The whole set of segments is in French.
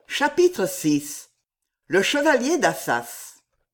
Chapitre VI. Le chevalier d'Assas.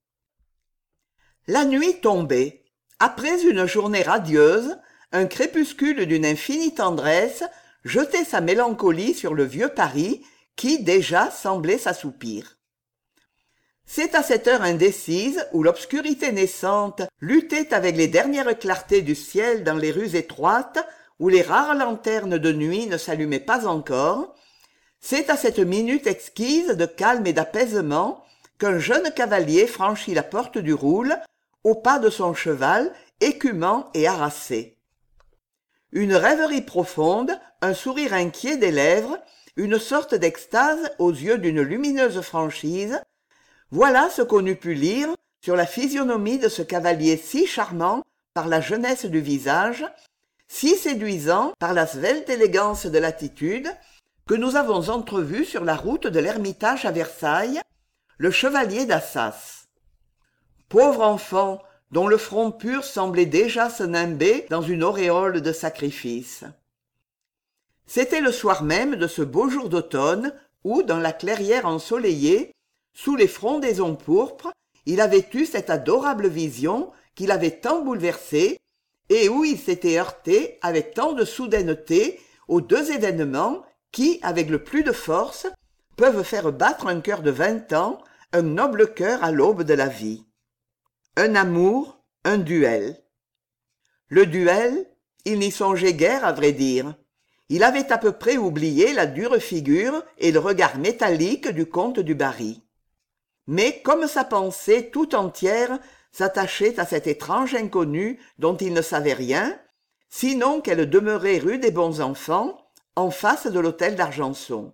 La nuit tombait. Après une journée radieuse, un crépuscule d'une infinie tendresse jetait sa mélancolie sur le vieux Paris qui, déjà, semblait s'assoupir. C'est à cette heure indécise où l'obscurité naissante luttait avec les dernières clartés du ciel dans les rues étroites, où les rares lanternes de nuit ne s'allumaient pas encore, c'est à cette minute exquise de calme et d'apaisement qu'un jeune cavalier franchit la porte du Roule, au pas de son cheval, écumant et harassé. Une rêverie profonde, un sourire inquiet des lèvres, une sorte d'extase aux yeux d'une lumineuse franchise, voilà ce qu'on eût pu lire sur la physionomie de ce cavalier si charmant par la jeunesse du visage, si séduisant par la svelte élégance de l'attitude, que nous avons entrevu sur la route de l'Ermitage à Versailles, le chevalier d'Assas. Pauvre enfant, dont le front pur semblait déjà se nimber dans une auréole de sacrifice. C'était le soir même de ce beau jour d'automne où, dans la clairière ensoleillée, sous les frondaisons pourpres, il avait eu cette adorable vision qui l'avait tant bouleversé et où il s'était heurté avec tant de soudaineté aux deux événements qui, avec le plus de force, peuvent faire battre un cœur de 20 ans, un noble cœur à l'aube de la vie. Un amour, un duel. Le duel, il n'y songeait guère à vrai dire. Il avait à peu près oublié la dure figure et le regard métallique du comte du Barry. Mais comme sa pensée tout entière s'attachait à cette étrange inconnue dont il ne savait rien, sinon qu'elle demeurait rue des Bons-Enfants, en face de l'hôtel d'Argenson.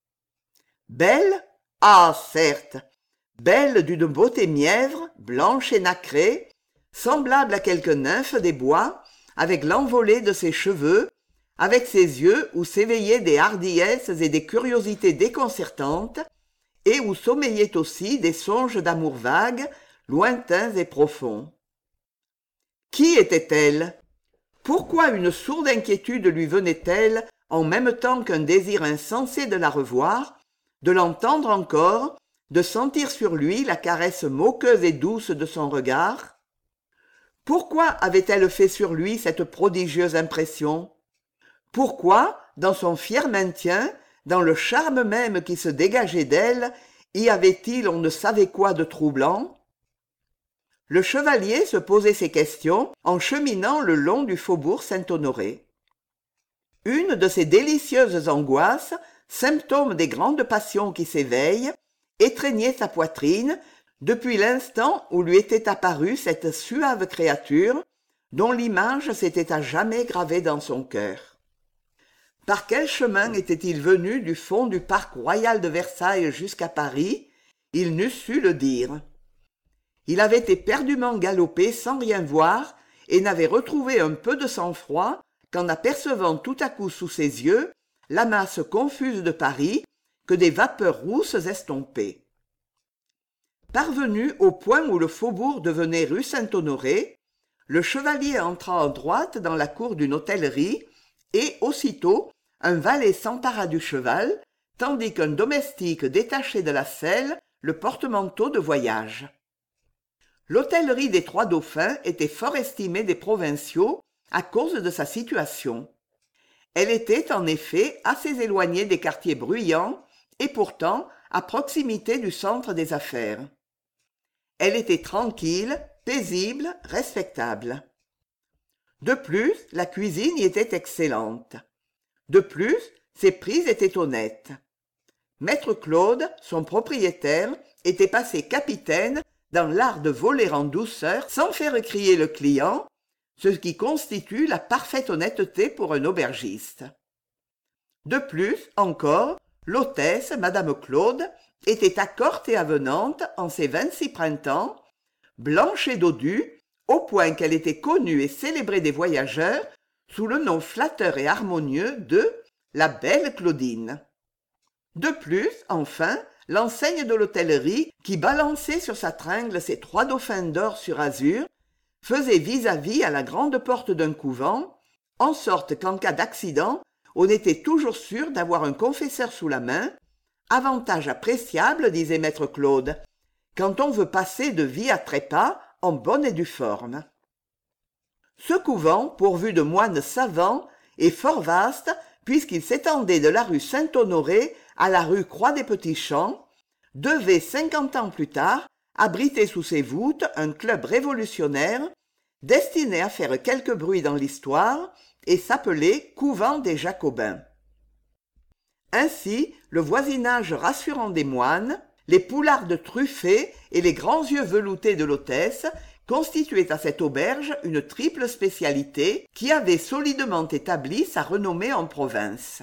Belle? Ah, certes, belle d'une beauté mièvre, blanche et nacrée, semblable à quelque nymphe des bois, avec l'envolée de ses cheveux, avec ses yeux où s'éveillaient des hardiesses et des curiosités déconcertantes, et où sommeillaient aussi des songes d'amour vagues, lointains et profonds. Qui était-elle? Pourquoi une sourde inquiétude lui venait-elle en même temps qu'un désir insensé de la revoir, de l'entendre encore, de sentir sur lui la caresse moqueuse et douce de son regard? Pourquoi avait-elle fait sur lui cette prodigieuse impression? Pourquoi, dans son fier maintien, dans le charme même qui se dégageait d'elle, y avait-il on ne savait quoi de troublant? Le chevalier se posait ces questions en cheminant le long du faubourg Saint-Honoré. Une de ces délicieuses angoisses, symptôme des grandes passions qui s'éveillent, étreignait sa poitrine depuis l'instant où lui était apparue cette suave créature dont l'image s'était à jamais gravée dans son cœur. Par quel chemin était-il venu du fond du parc royal de Versailles jusqu'à Paris? Il n'eût su le dire. Il avait éperdument galopé sans rien voir et n'avait retrouvé un peu de sang-froid qu'en apercevant tout à coup sous ses yeux la masse confuse de Paris que des vapeurs rousses estompaient. Parvenu au point où le faubourg devenait rue Saint-Honoré, le chevalier entra en droite dans la cour d'une hôtellerie et, aussitôt, un valet s'empara du cheval, tandis qu'un domestique détachait de la selle le porte-manteau de voyage. L'hôtellerie des Trois Dauphins était fort estimée des provinciaux à cause de sa situation. Elle était en effet assez éloignée des quartiers bruyants et pourtant à proximité du centre des affaires. Elle était tranquille, paisible, respectable. De plus, la cuisine y était excellente. De plus, ses prix étaient honnêtes. Maître Claude, son propriétaire, était passé capitaine dans l'art de voler en douceur sans faire crier le client, ce qui constitue la parfaite honnêteté pour un aubergiste. De plus, encore, l'hôtesse, madame Claude, était accorte et avenante en ses 26 printemps, blanche et dodue, au point qu'elle était connue et célébrée des voyageurs sous le nom flatteur et harmonieux de la belle Claudine. De plus, enfin, l'enseigne de l'hôtellerie, qui balançait sur sa tringle ses 3 dauphins d'or sur azur, faisait vis-à-vis à la grande porte d'un couvent, en sorte qu'en cas d'accident, on était toujours sûr d'avoir un confesseur sous la main, avantage appréciable, disait maître Claude, quand on veut passer de vie à trépas en bonne et due forme. Ce couvent, pourvu de moines savants, est fort vaste, puisqu'il s'étendait de la rue Saint-Honoré à la rue Croix-des-Petits-Champs, devait 50 ans plus tard abriter sous ses voûtes un club révolutionnaire destiné à faire quelque bruit dans l'histoire et s'appelait Couvent des Jacobins. Ainsi, le voisinage rassurant des moines, les poulardes truffées et les grands yeux veloutés de l'hôtesse constituaient à cette auberge une triple spécialité qui avait solidement établi sa renommée en province.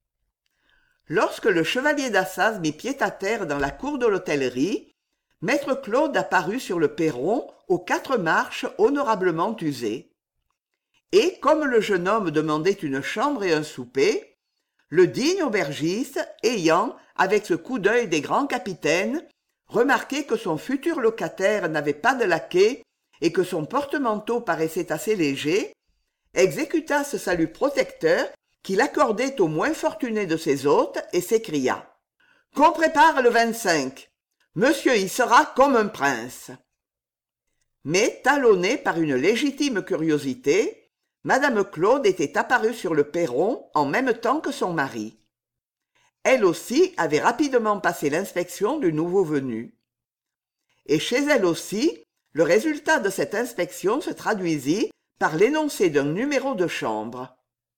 Lorsque le chevalier d'Assas mit pied à terre dans la cour de l'hôtellerie, maître Claude apparut sur le perron aux 4 marches honorablement usées. Et comme le jeune homme demandait une chambre et un souper, le digne aubergiste, ayant, avec ce coup d'œil des grands capitaines, remarqué que son futur locataire n'avait pas de laquais et que son porte-manteau paraissait assez léger, exécuta ce salut protecteur qu'il accordait aux moins fortunés de ses hôtes et s'écria « Qu'on prépare le 25. Monsieur y sera comme un prince. » Mais, talonnée par une légitime curiosité, madame Claude était apparue sur le perron en même temps que son mari. Elle aussi avait rapidement passé l'inspection du nouveau venu. Et chez elle aussi, le résultat de cette inspection se traduisit par l'énoncé d'un numéro de chambre.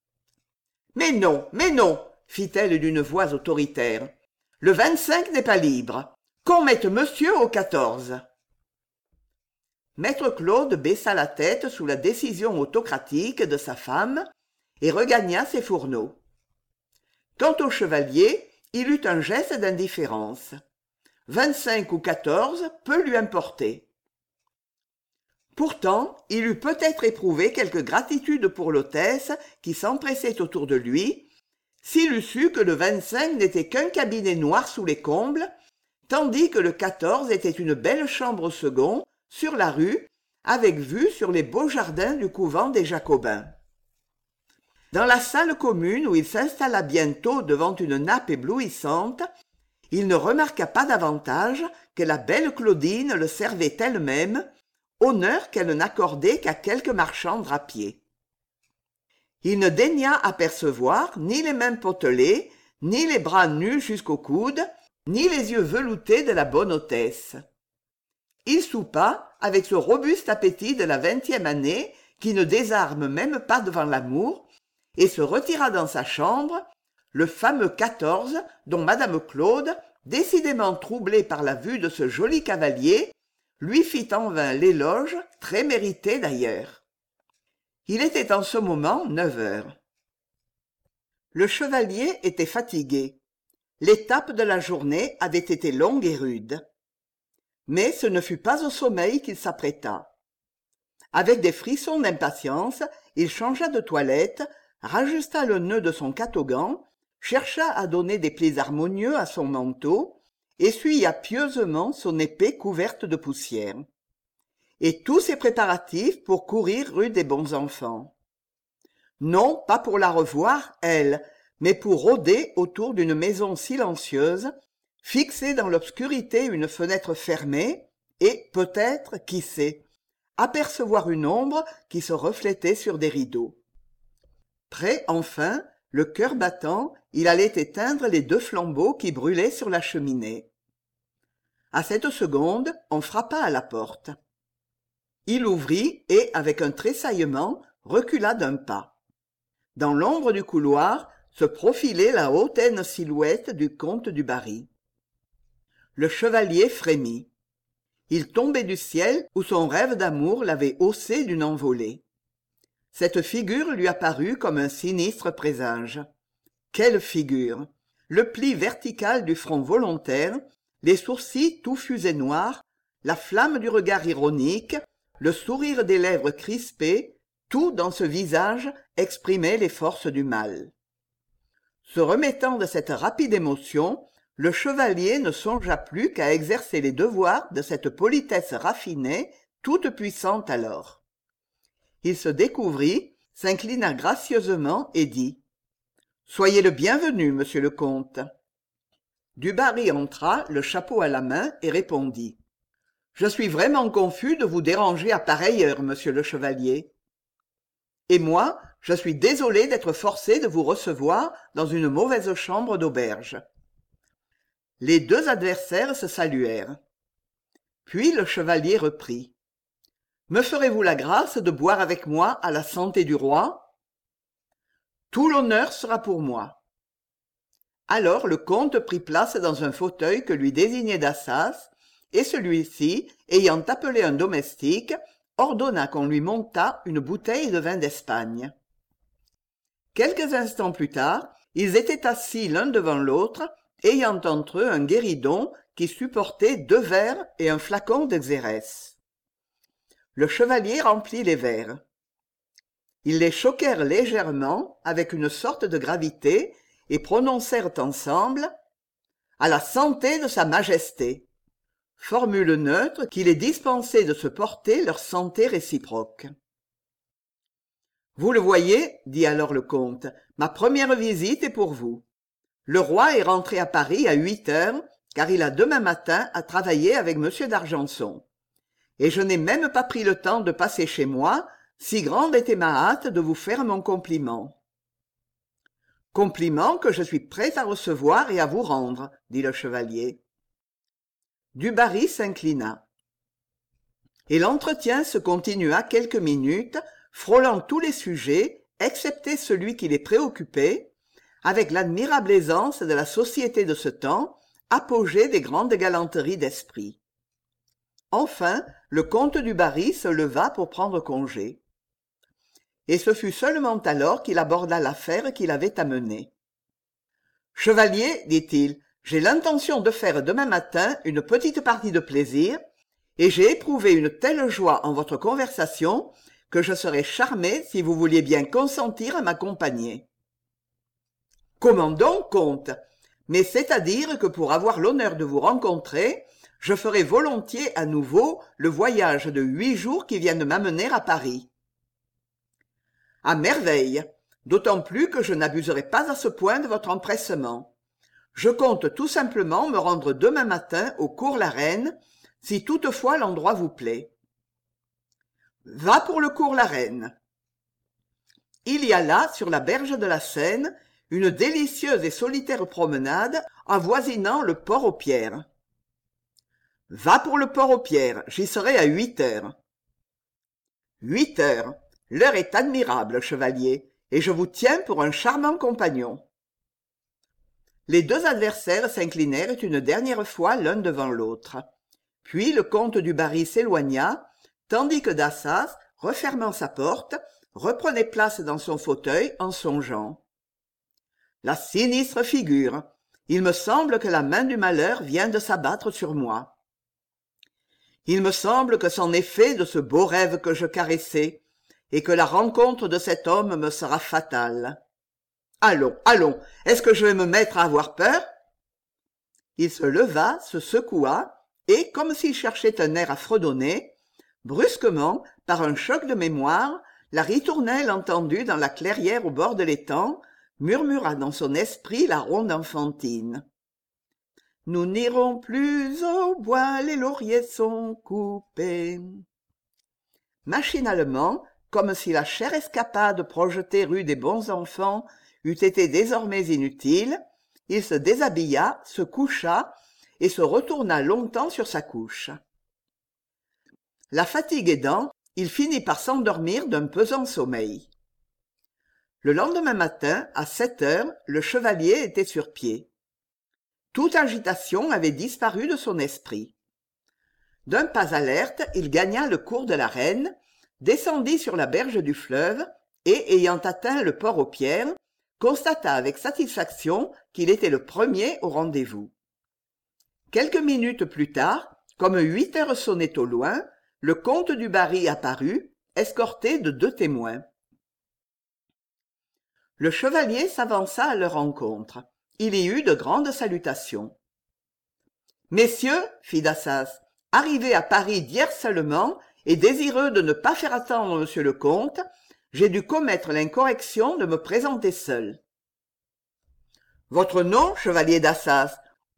« Mais non, fit-elle d'une voix autoritaire. « Le 25 n'est pas libre. Qu'on mette monsieur au 14. » Maître Claude baissa la tête sous la décision autocratique de sa femme et regagna ses fourneaux. Quant au chevalier, il eut un geste d'indifférence. 25 ou 14 peu lui importer. Pourtant, il eût peut-être éprouvé quelque gratitude pour l'hôtesse qui s'empressait autour de lui, s'il eût su que le 25 n'était qu'un cabinet noir sous les combles, tandis que le 14 était une belle chambre au second, sur la rue, avec vue sur les beaux jardins du couvent des Jacobins. Dans la salle commune où il s'installa bientôt devant une nappe éblouissante, il ne remarqua pas davantage que la belle Claudine le servait elle-même, honneur qu'elle n'accordait qu'à quelques marchands drapiers. Il ne daigna apercevoir ni les mains potelées, ni les bras nus jusqu'aux coudes, ni les yeux veloutés de la bonne hôtesse. Il soupa avec ce robuste appétit de la 20e année qui ne désarme même pas devant l'amour, et se retira dans sa chambre, le fameux 14 dont madame Claude, décidément troublée par la vue de ce joli cavalier, lui fit en vain l'éloge, très mérité d'ailleurs. Il était en ce moment 9 heures. Le chevalier était fatigué. L'étape de la journée avait été longue et rude. Mais ce ne fut pas au sommeil qu'il s'apprêta. Avec des frissons d'impatience, il changea de toilette, rajusta le nœud de son catogan, chercha à donner des plis harmonieux à son manteau, essuya pieusement son épée couverte de poussière. Et tous ses préparatifs pour courir rue des Bons-Enfants. Non pas pour la revoir, elle, mais pour rôder autour d'une maison silencieuse, fixer dans l'obscurité une fenêtre fermée, et peut-être, qui sait, apercevoir une ombre qui se reflétait sur des rideaux. Prêt enfin, le cœur battant, il allait éteindre les 2 flambeaux qui brûlaient sur la cheminée. À cette seconde, on frappa à la porte. Il ouvrit et, avec un tressaillement, recula d'un pas. Dans l'ombre du couloir se profilait la hautaine silhouette du comte du Barry. Le chevalier frémit. Il tombait du ciel où son rêve d'amour l'avait haussé d'une envolée. Cette figure lui apparut comme un sinistre présage. Quelle figure! Le pli vertical du front volontaire, les sourcils touffus et noirs, la flamme du regard ironique, le sourire des lèvres crispées, tout dans ce visage exprimait les forces du mal. Se remettant de cette rapide émotion, le chevalier ne songea plus qu'à exercer les devoirs de cette politesse raffinée, toute puissante alors. Il se découvrit, s'inclina gracieusement et dit « Soyez le bienvenu, monsieur le comte. » Du Barry entra, le chapeau à la main, et répondit. « Je suis vraiment confus de vous déranger à pareille heure, monsieur le chevalier. Et moi, je suis désolé d'être forcé de vous recevoir dans une mauvaise chambre d'auberge. » Les deux adversaires se saluèrent. Puis le chevalier reprit. « Me ferez-vous la grâce de boire avec moi à la santé du roi ? » « Tout l'honneur sera pour moi. » Alors le comte prit place dans un fauteuil que lui désignait Dassas, et celui-ci, ayant appelé un domestique, ordonna qu'on lui montât une bouteille de vin d'Espagne. Quelques instants plus tard, ils étaient assis l'un devant l'autre, ayant entre eux un guéridon qui supportait 2 verres et un flacon de xérès. Le chevalier remplit les verres. Ils les choquèrent légèrement, avec une sorte de gravité, et prononcèrent ensemble « À la santé de sa majesté », formule neutre qui les dispensait de se porter leur santé réciproque. « Vous le voyez, dit alors le comte, ma première visite est pour vous. Le roi est rentré à Paris à 8 heures, car il a demain matin à travailler avec M. d'Argenson. Et je n'ai même pas pris le temps de passer chez moi, si grande était ma hâte de vous faire mon compliment. » « Compliment que je suis prêt à recevoir et à vous rendre, » dit le chevalier. Du Barry s'inclina. Et l'entretien se continua quelques minutes, frôlant tous les sujets, excepté celui qui les préoccupait, avec l'admirable aisance de la société de ce temps, apogée des grandes galanteries d'esprit. Enfin, le comte du Barry se leva pour prendre congé. Et ce fut seulement alors qu'il aborda l'affaire qui l'avait amené. « Chevalier, dit-il, j'ai l'intention de faire demain matin une petite partie de plaisir, et j'ai éprouvé une telle joie en votre conversation que je serais charmé si vous vouliez bien consentir à m'accompagner. »« Comment donc, comte ? Mais c'est-à-dire que pour avoir l'honneur de vous rencontrer, je ferai volontiers à nouveau le voyage de 8 jours qui vient de m'amener à Paris. » « À merveille, d'autant plus que je n'abuserai pas à ce point de votre empressement. Je compte tout simplement me rendre demain matin au cours la Reine, si toutefois l'endroit vous plaît. »« Va pour le cours la Reine. » Il y a là, sur la berge de la Seine, une délicieuse et solitaire promenade avoisinant le Port-aux-Pierres. « Va pour le Port-aux-Pierres, j'y serai à 8 heures. »« 8 heures. L'heure est admirable, chevalier, et je vous tiens pour un charmant compagnon. » Les deux adversaires s'inclinèrent une dernière fois l'un devant l'autre. Puis le comte du Barry s'éloigna, tandis que Dassas, refermant sa porte, reprenait place dans son fauteuil en songeant. « La sinistre figure. Il me semble que la main du malheur vient de s'abattre sur moi. Il me semble que c'en est fait de ce beau rêve que je caressais, et que la rencontre de cet homme me sera fatale. Allons, allons, est-ce que je vais me mettre à avoir peur ?» Il se leva, se secoua, et, comme s'il cherchait un air à fredonner, brusquement, par un choc de mémoire, la ritournelle entendue dans la clairière au bord de l'étang murmura dans son esprit la ronde enfantine. « Nous n'irons plus au bois, les lauriers sont coupés. » Machinalement, comme si la chère escapade projetée rue des bons enfants eût été désormais inutile, il se déshabilla, se coucha et se retourna longtemps sur sa couche. La fatigue aidant, il finit par s'endormir d'un pesant sommeil. Le lendemain matin, à 7 heures, le chevalier était sur pied. Toute agitation avait disparu de son esprit. D'un pas alerte, il gagna le cours de la Reine, descendit sur la berge du fleuve et, ayant atteint le Port-aux-Pierres, constata avec satisfaction qu'il était le premier au rendez-vous. Quelques minutes plus tard, comme 8 heures sonnaient au loin, le comte du Barry apparut, escorté de 2 témoins. Le chevalier s'avança à leur rencontre. Il y eut de grandes salutations. « Messieurs, fit Dassas, arrivé à Paris d'hier seulement, et désireux de ne pas faire attendre monsieur le comte, j'ai dû commettre l'incorrection de me présenter seul. »« Votre nom, chevalier Dassas ?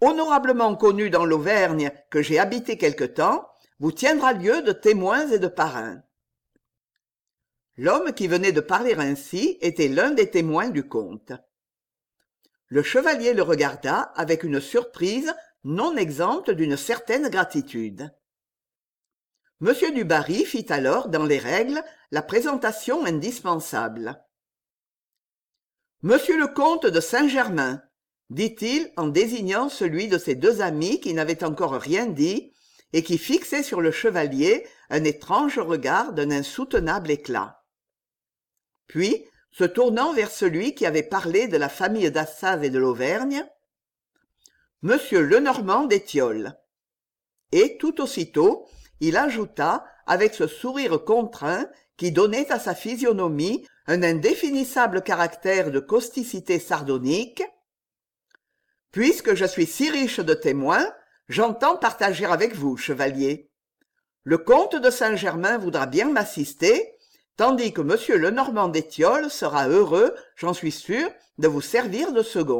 honorablement connu dans l'Auvergne que j'ai habité quelque temps, vous tiendra lieu de témoins et de parrains. L'homme qui venait de parler ainsi était l'un des témoins du comte. Le chevalier le regarda avec une surprise non exempte d'une certaine gratitude. Monsieur du Barry fit alors, dans les règles, la présentation indispensable. Monsieur le comte de Saint-Germain, dit-il en désignant celui de ses deux amis qui n'avait encore rien dit et qui fixait sur le chevalier un étrange regard d'un insoutenable éclat. Puis, se tournant vers celui qui avait parlé de la famille d'Assas et de l'Auvergne, « Monsieur Lenormand d'Étiolles ». Et tout aussitôt, il ajouta, avec ce sourire contraint qui donnait à sa physionomie un indéfinissable caractère de causticité sardonique, « Puisque je suis si riche de témoins, j'entends partager avec vous, chevalier. Le comte de Saint-Germain voudra bien m'assister, tandis que monsieur Lenormand d'Étiolles sera heureux, j'en suis sûr, de vous servir de second. »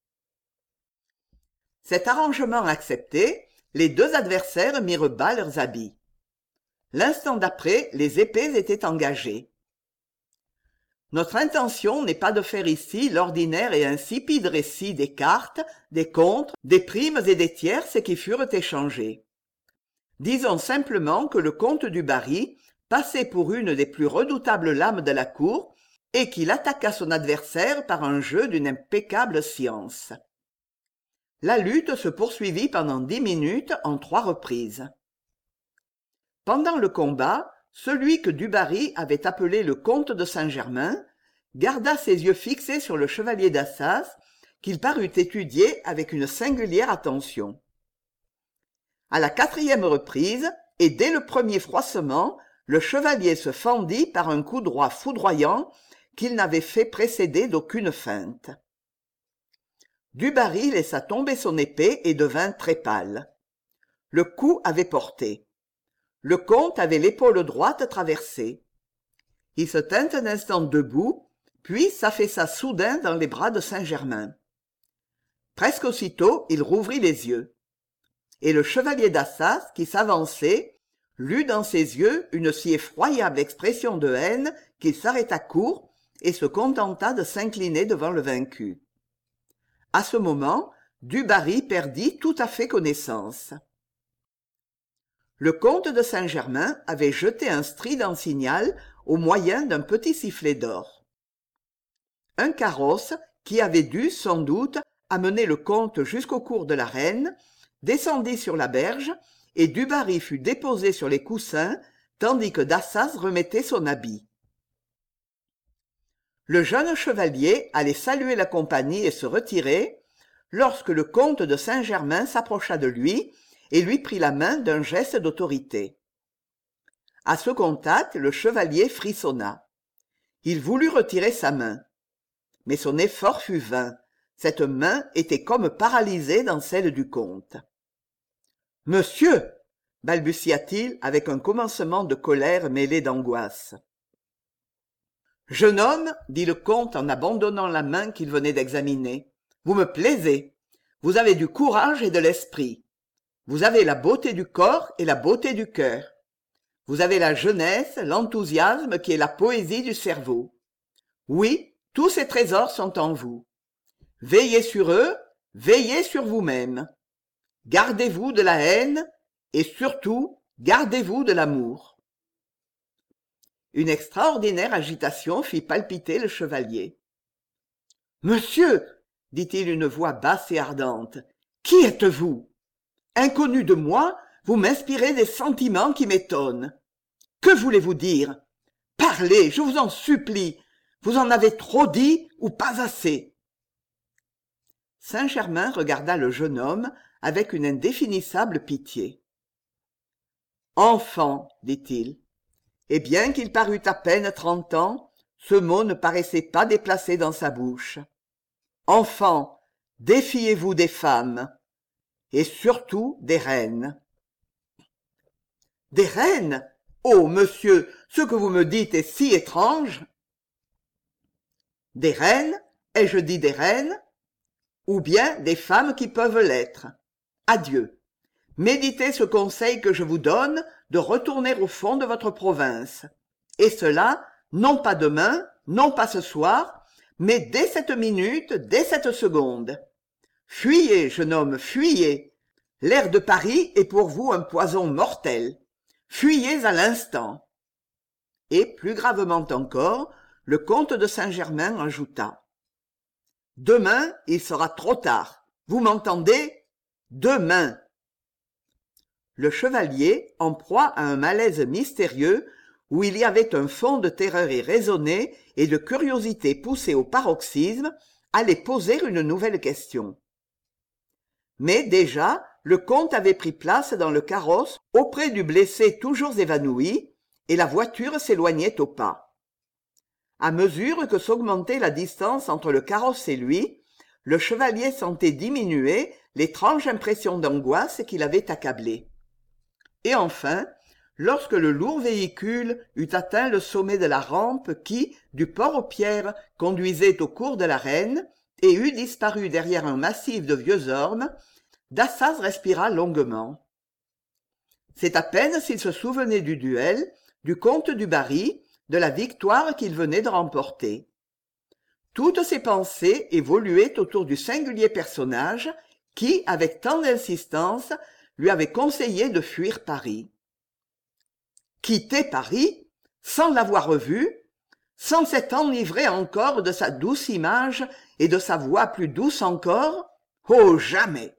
Cet arrangement accepté, les deux adversaires mirent bas leurs habits. L'instant d'après, les épées étaient engagées. Notre intention n'est pas de faire ici l'ordinaire et insipide récit des cartes, des contres, des primes et des tierces qui furent échangées. Disons simplement que le comte du Barry passait pour une des plus redoutables lames de la cour et qu'il attaqua son adversaire par un jeu d'une impeccable science. La lutte se poursuivit pendant 10 minutes en 3 reprises. Pendant le combat, celui que du Barry avait appelé le comte de Saint-Germain garda ses yeux fixés sur le chevalier d'Assas, qu'il parut étudier avec une singulière attention. À la 4e reprise, et dès le premier froissement, le chevalier se fendit par un coup droit foudroyant qu'il n'avait fait précéder d'aucune feinte. Du Barry laissa tomber son épée et devint très pâle. Le coup avait porté. Le comte avait l'épaule droite traversée. Il se tint un instant debout, puis s'affaissa soudain dans les bras de Saint-Germain. Presque aussitôt, il rouvrit les yeux. Et le chevalier d'Assas, qui s'avançait, lut dans ses yeux une si effroyable expression de haine qu'il s'arrêta court et se contenta de s'incliner devant le vaincu. À ce moment, du Barry perdit tout à fait connaissance. Le comte de Saint-Germain avait jeté un strident signal au moyen d'un petit sifflet d'or. Un carrosse, qui avait dû, sans doute, amener le comte jusqu'au cours de l'arène, descendit sur la berge, et du Barry fut déposé sur les coussins, tandis que d'Assas remettait son habit. Le jeune chevalier allait saluer la compagnie et se retirer, lorsque le comte de Saint-Germain s'approcha de lui et lui prit la main d'un geste d'autorité. À ce contact, le chevalier frissonna. Il voulut retirer sa main. Mais son effort fut vain. Cette main était comme paralysée dans celle du comte. « Monsieur !» balbutia-t-il avec un commencement de colère mêlé d'angoisse. « Jeune homme, dit le comte en abandonnant la main qu'il venait d'examiner, vous me plaisez. Vous avez du courage et de l'esprit. Vous avez la beauté du corps et la beauté du cœur. Vous avez la jeunesse, l'enthousiasme qui est la poésie du cerveau. Oui, tous ces trésors sont en vous. Veillez sur eux, veillez sur vous-même. Gardez-vous de la haine et surtout, gardez-vous de l'amour. » Une extraordinaire agitation fit palpiter le chevalier. « Monsieur, dit-il d'une voix basse et ardente, qui êtes-vous ? Inconnu de moi, vous m'inspirez des sentiments qui m'étonnent. Que voulez-vous dire ? Parlez, je vous en supplie. Vous en avez trop dit ou pas assez. » Saint-Germain regarda le jeune homme avec une indéfinissable pitié. « Enfant, dit-il. Et bien qu'il parût à peine 30 ans, ce mot ne paraissait pas déplacé dans sa bouche. Enfant, défiez-vous des femmes, et surtout des reines. »« Des reines ? Oh, monsieur, ce que vous me dites est si étrange. »« Des reines ? Ai-je dit des reines ? ou bien des femmes qui peuvent l'être. Adieu. Méditez ce conseil que je vous donne de retourner au fond de votre province. Et cela, non pas demain, non pas ce soir, mais dès cette minute, dès cette seconde. Fuyez, jeune homme, fuyez. L'air de Paris est pour vous un poison mortel. Fuyez à l'instant. Et, plus gravement encore, le comte de Saint-Germain ajouta. Demain, il sera trop tard. Vous m'entendez? Demain. Le chevalier, en proie à un malaise mystérieux, où il y avait un fond de terreur irraisonnée et de curiosité poussée au paroxysme, allait poser une nouvelle question. Mais déjà, le comte avait pris place dans le carrosse auprès du blessé toujours évanoui, et la voiture s'éloignait au pas. À mesure que s'augmentait la distance entre le carrosse et lui, le chevalier sentait diminuer l'étrange impression d'angoisse qui l'avait accablé. Et enfin, lorsque le lourd véhicule eut atteint le sommet de la rampe qui, du port-aux-Pierres, conduisait au cours de la Reine, et eut disparu derrière un massif de vieux ormes, Dassaz respira longuement. C'est à peine s'il se souvenait du duel, du comte du Barry, de la victoire qu'il venait de remporter. Toutes ses pensées évoluaient autour du singulier personnage qui, avec tant d'insistance, lui avait conseillé de fuir Paris. Quitter Paris, sans l'avoir revu, sans s'être enivré encore de sa douce image et de sa voix plus douce encore? Oh, jamais!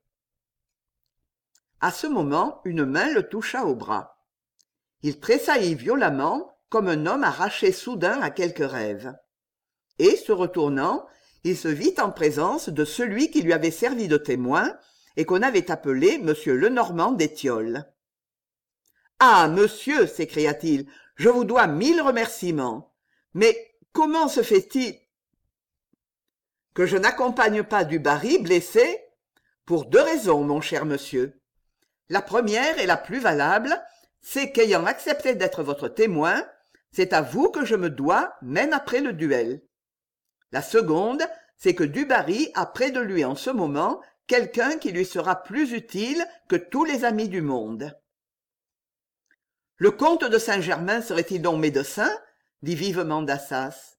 À ce moment, une main le toucha au bras. Il tressaillit violemment, comme un homme arraché soudain à quelque rêve. Et, se retournant, il se vit en présence de celui qui lui avait servi de témoin et qu'on avait appelé Monsieur Lenormand d'Étiolles. « Ah, monsieur, s'écria-t-il, je vous dois 1000 remerciements. Mais comment se fait-il que je n'accompagne pas du Barry blessé? Pour 2 raisons, mon cher monsieur. La première et la plus valable, c'est qu'ayant accepté d'être votre témoin, c'est à vous que je me dois, même après le duel. La seconde, c'est que du Barry a près de lui en ce moment quelqu'un qui lui sera plus utile que tous les amis du monde. Le comte de Saint-Germain serait-il donc médecin? Dit vivement Dassaz.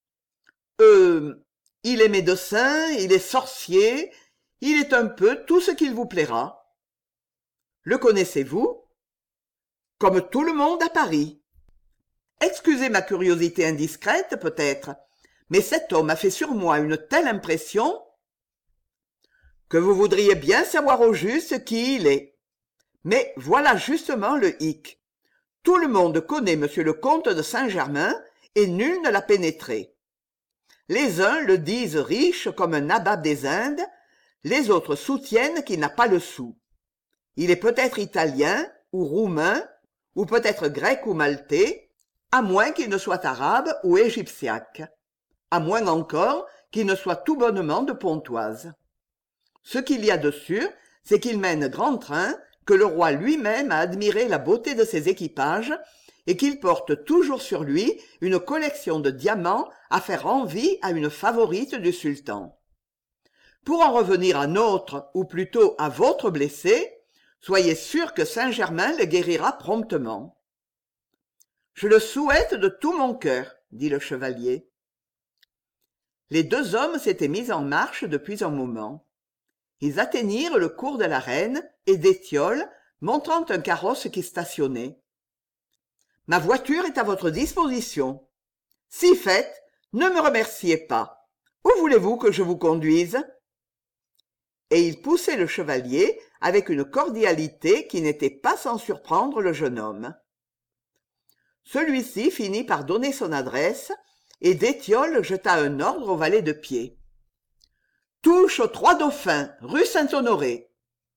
Il est médecin, il est sorcier, il est un peu tout ce qu'il vous plaira. Le connaissez-vous? Comme tout le monde à Paris. Excusez ma curiosité indiscrète, peut-être, mais cet homme a fait sur moi une telle impression que vous voudriez bien savoir au juste qui il est. Mais voilà justement le hic. Tout le monde connaît monsieur le comte de Saint-Germain et nul ne l'a pénétré. Les uns le disent riche comme un nabab des Indes, les autres soutiennent qu'il n'a pas le sou. Il est peut-être italien ou roumain, ou peut-être grec ou maltais, à moins qu'il ne soit arabe ou égyptiaque, à moins encore qu'il ne soit tout bonnement de Pontoise. Ce qu'il y a de sûr, c'est qu'il mène grand train, que le roi lui-même a admiré la beauté de ses équipages, et qu'il porte toujours sur lui une collection de diamants à faire envie à une favorite du sultan. Pour en revenir à notre, ou plutôt à votre blessé, soyez sûr que Saint-Germain le guérira promptement. Je le souhaite de tout mon cœur, dit le chevalier. Les 2 hommes s'étaient mis en marche depuis un moment. Ils atteignirent le cours de la Reine et d'Étiolles, montrant un carrosse qui stationnait. « Ma voiture est à votre disposition. Si fait, ne me remerciez pas. Où voulez-vous que je vous conduise ?» Et il poussait le chevalier avec une cordialité qui n'était pas sans surprendre le jeune homme. Celui-ci finit par donner son adresse, et d'Étiolles jeta un ordre au valet de pied. « Touche aux 3 Dauphins, rue Saint-Honoré !»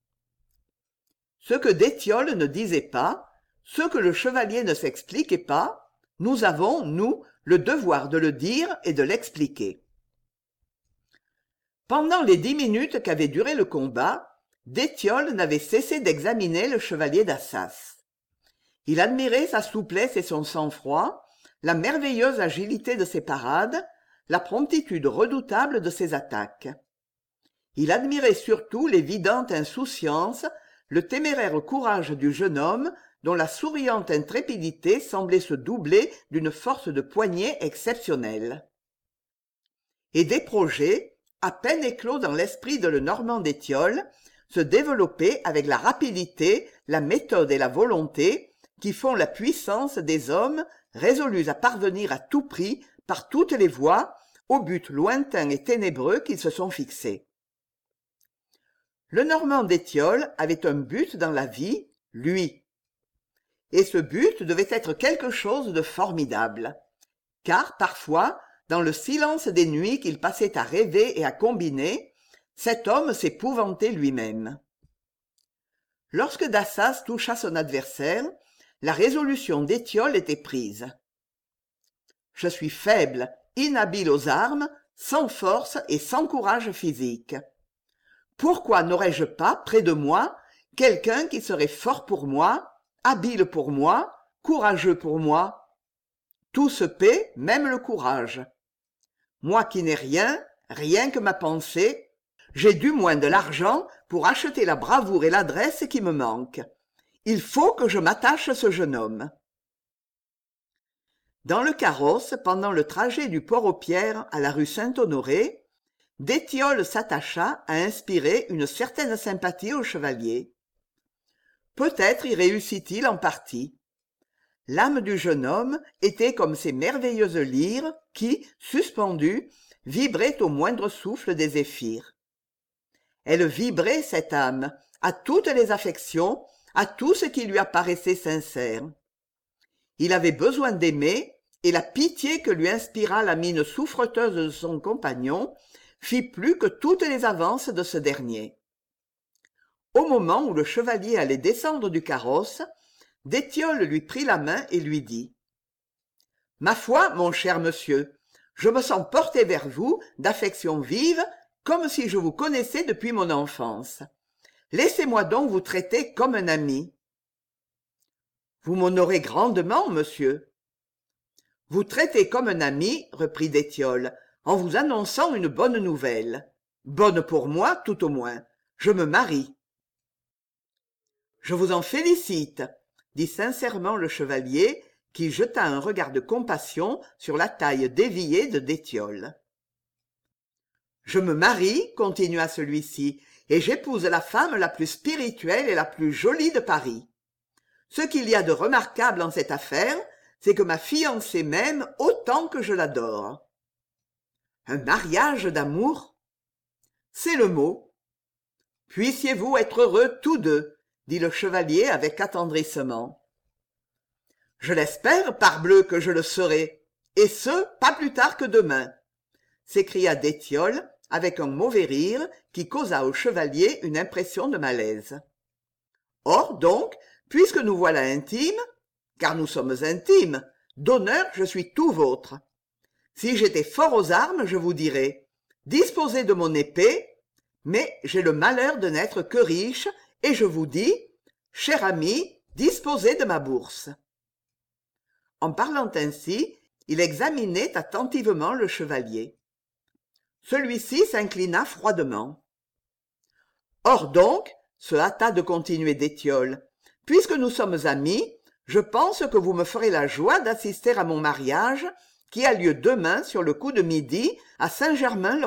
Ce que d'Étiolles ne disait pas, ce que le chevalier ne s'expliquait pas, nous avons, nous, le devoir de le dire et de l'expliquer. Pendant les 10 minutes qu'avait duré le combat, d'Étiolles n'avait cessé d'examiner le chevalier d'Assas. Il admirait sa souplesse et son sang-froid, la merveilleuse agilité de ses parades, la promptitude redoutable de ses attaques. Il admirait surtout l'évidente insouciance, le téméraire courage du jeune homme, dont la souriante intrépidité semblait se doubler d'une force de poignée exceptionnelle. Et des projets, à peine éclos dans l'esprit de Lenormand d'Étiole, se développaient avec la rapidité, la méthode et la volonté qui font la puissance des hommes résolus à parvenir à tout prix, par toutes les voies, au but lointain et ténébreux qu'ils se sont fixés. Lenormand d'Étiole avait un but dans la vie, lui. Et ce but devait être quelque chose de formidable. Car, parfois, dans le silence des nuits qu'il passait à rêver et à combiner, cet homme s'épouvantait lui-même. Lorsque Dassas toucha son adversaire, la résolution d'Étiole était prise. « Je suis faible, inhabile aux armes, sans force et sans courage physique. Pourquoi n'aurais-je pas, près de moi, quelqu'un qui serait fort pour moi, habile pour moi, courageux pour moi? Tout se paie, même le courage. Moi qui n'ai rien, rien que ma pensée, j'ai du moins de l'argent pour acheter la bravoure et l'adresse qui me manquent. Il faut que je m'attache à ce jeune homme. » Dans le carrosse, pendant le trajet du Port-aux-Pierres à la rue Saint-Honoré, d'Étiole s'attacha à inspirer une certaine sympathie au chevalier. Peut-être y réussit-il en partie. L'âme du jeune homme était comme ces merveilleuses lyres qui, suspendues, vibraient au moindre souffle des zéphyrs. Elle vibrait, cette âme, à toutes les affections, à tout ce qui lui apparaissait sincère. Il avait besoin d'aimer, et la pitié que lui inspira la mine souffreteuse de son compagnon fit plus que toutes les avances de ce dernier. Au moment où le chevalier allait descendre du carrosse, d'Étiole lui prit la main et lui dit « Ma foi, mon cher monsieur, je me sens porté vers vous d'affection vive, comme si je vous connaissais depuis mon enfance. Laissez-moi donc vous traiter comme un ami. »« Vous m'honorez grandement, monsieur. »« Vous traitez comme un ami, reprit d'Étiole, en vous annonçant une bonne nouvelle. Bonne pour moi, tout au moins. Je me marie. »« Je vous en félicite, » dit sincèrement le chevalier, qui jeta un regard de compassion sur la taille déviée de d'Étiole. « Je me marie, continua celui-ci, et j'épouse la femme la plus spirituelle et la plus jolie de Paris. Ce qu'il y a de remarquable en cette affaire, c'est que ma fiancée m'aime autant que je l'adore. » « Un mariage d'amour ? » ?»« C'est le mot. »« Puissiez-vous être heureux tous deux, » dit le chevalier avec attendrissement. « Je l'espère, parbleu, que je le serai, et ce, pas plus tard que demain, » s'écria d'Étiole avec un mauvais rire qui causa au chevalier une impression de malaise. « Or, donc, puisque nous voilà intimes, car nous sommes intimes, d'honneur je suis tout vôtre. Si j'étais fort aux armes, je vous dirais « Disposez de mon épée », mais j'ai le malheur de n'être que riche, et je vous dis « Cher ami, disposez de ma bourse. » En parlant ainsi, il examinait attentivement le chevalier. Celui-ci s'inclina froidement. « Or donc, se hâta de continuer d'Étiole, puisque nous sommes amis, je pense que vous me ferez la joie d'assister à mon mariage, qui a lieu demain sur le coup de midi à Saint-Germain-l'Auxerrois. »«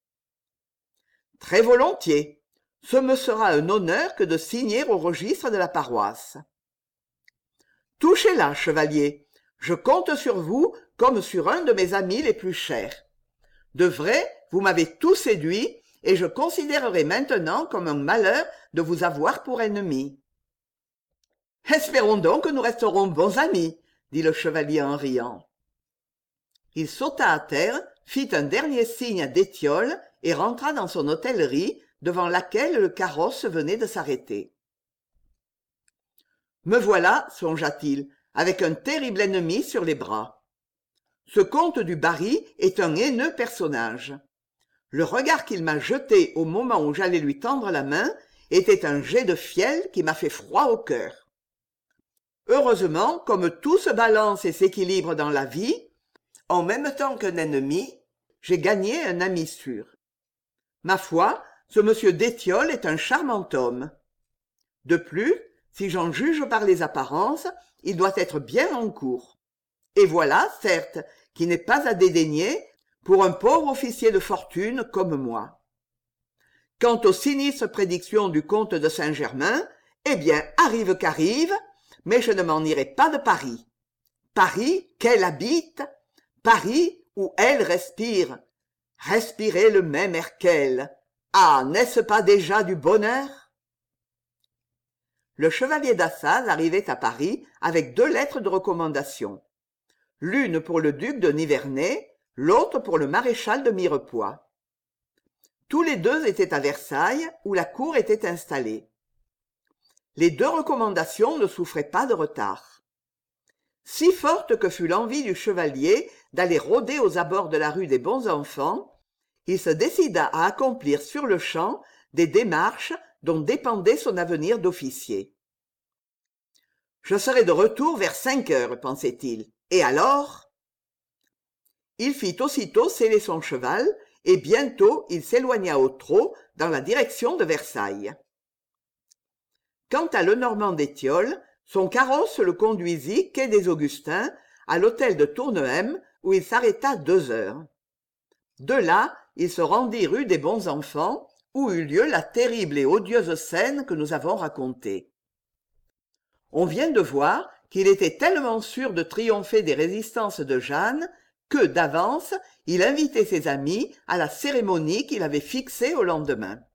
Très volontiers. Ce me sera un honneur que de signer au registre de la paroisse. »« Touchez là, chevalier. Je compte sur vous comme sur un de mes amis les plus chers. De vrai, vous m'avez tout séduit, et je considérerai maintenant comme un malheur de vous avoir pour ennemi. »« Espérons donc que nous resterons bons amis, » dit le chevalier en riant. Il sauta à terre, fit un dernier signe à d'Étiole et rentra dans son hôtellerie, devant laquelle le carrosse venait de s'arrêter. « Me voilà, songea-t-il, avec un terrible ennemi sur les bras. Ce comte du Barry est un haineux personnage. Le regard qu'il m'a jeté au moment où j'allais lui tendre la main était un jet de fiel qui m'a fait froid au cœur. Heureusement, comme tout se balance et s'équilibre dans la vie, en même temps qu'un ennemi, j'ai gagné un ami sûr. Ma foi, ce monsieur d'Étiole est un charmant homme. De plus, si j'en juge par les apparences, il doit être bien en cour. Et voilà, certes, qui n'est pas à dédaigner pour un pauvre officier de fortune comme moi. Quant aux sinistres prédictions du comte de Saint-Germain, eh bien, arrive qu'arrive, mais je ne m'en irai pas de Paris. Paris qu'elle habite, Paris où elle respire. Respirer le même air qu'elle. Ah, n'est-ce pas déjà du bonheur? Le chevalier d'Assas arrivait à Paris avec 2 lettres de recommandation. L'une pour le duc de Nivernais, l'autre pour le maréchal de Mirepoix. Tous les 2 étaient à Versailles, où la cour était installée. Les 2 recommandations ne souffraient pas de retard. Si forte que fût l'envie du chevalier d'aller rôder aux abords de la rue des Bons-Enfants, il se décida à accomplir sur-le-champ des démarches dont dépendait son avenir d'officier. « Je serai de retour vers 5 heures, pensait-il. Et alors ?» Il fit aussitôt seller son cheval, et bientôt il s'éloigna au trot dans la direction de Versailles. Quant à Lenormand d'Étiole, son carrosse le conduisit quai des Augustins à l'hôtel de Tournehem où il s'arrêta 2 heures. De là, il se rendit rue des Bons-Enfants où eut lieu la terrible et odieuse scène que nous avons racontée. On vient de voir qu'il était tellement sûr de triompher des résistances de Jeanne que, d'avance, il invitait ses amis à la cérémonie qu'il avait fixée au lendemain.